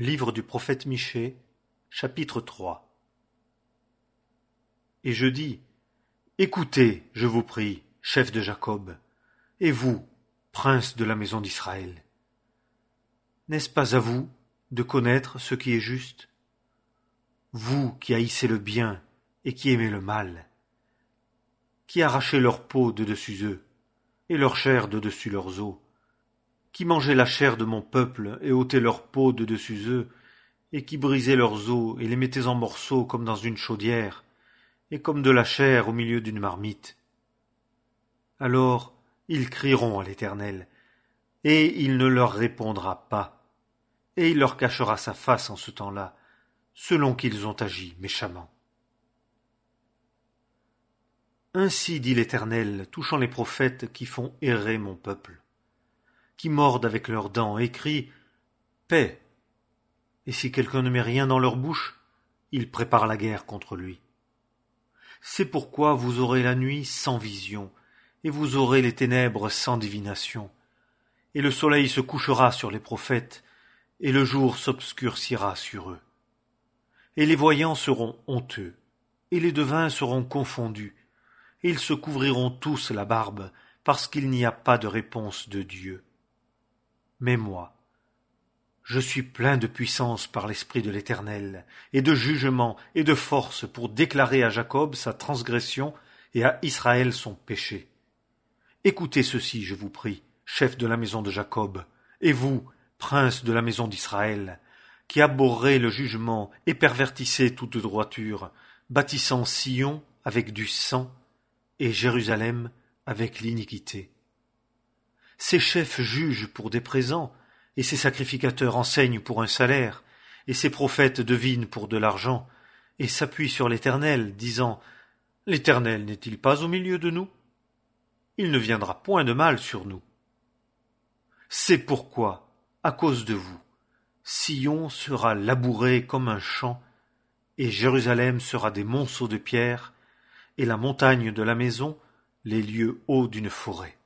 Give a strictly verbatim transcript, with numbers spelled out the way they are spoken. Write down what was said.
Livre du prophète Michée, chapitre trois. Et je dis, écoutez, je vous prie, chef de Jacob, et vous, prince de la maison d'Israël. N'est-ce pas à vous de connaître ce qui est juste? Vous qui haïssez le bien et qui aimez le mal, qui arrachez leur peau de dessus eux, et leur chair de dessus leurs os, qui mangez la chair de mon peuple et ôtez leur peau de dessus eux, et qui brisez leurs os et les mettez en morceaux comme dans une chaudière, et comme de la chair au milieu d'une marmite. Alors ils crieront à l'Éternel, et il ne leur répondra pas, et il leur cachera sa face en ce temps-là, selon qu'ils ont agi méchamment. Ainsi dit l'Éternel, touchant les prophètes qui font errer mon peuple, qui mordent avec leurs dents et crient « Paix !» Et si quelqu'un ne met rien dans leur bouche, ils préparent la guerre contre lui. C'est pourquoi vous aurez la nuit sans vision, et vous aurez les ténèbres sans divination. Et le soleil se couchera sur les prophètes, et le jour s'obscurcira sur eux. Et les voyants seront honteux, et les devins seront confondus, et ils se couvriront tous la barbe, parce qu'il n'y a pas de réponse de Dieu. Mais moi, je suis plein de puissance par l'Esprit de l'Éternel, et de jugement et de force pour déclarer à Jacob sa transgression et à Israël son péché. Écoutez ceci, je vous prie, chef de la maison de Jacob, et vous, prince de la maison d'Israël, qui abhorrez le jugement et pervertissez toute droiture, bâtissant Sion avec du sang et Jérusalem avec l'iniquité. Ces chefs jugent pour des présents, et ces sacrificateurs enseignent pour un salaire, et ces prophètes devinent pour de l'argent, et s'appuient sur l'Éternel, disant « L'Éternel n'est-il pas au milieu de nous? Il ne viendra point de mal sur nous. » C'est pourquoi, à cause de vous, Sion sera labouré comme un champ, et Jérusalem sera des monceaux de pierre, et la montagne de la maison les lieux hauts d'une forêt.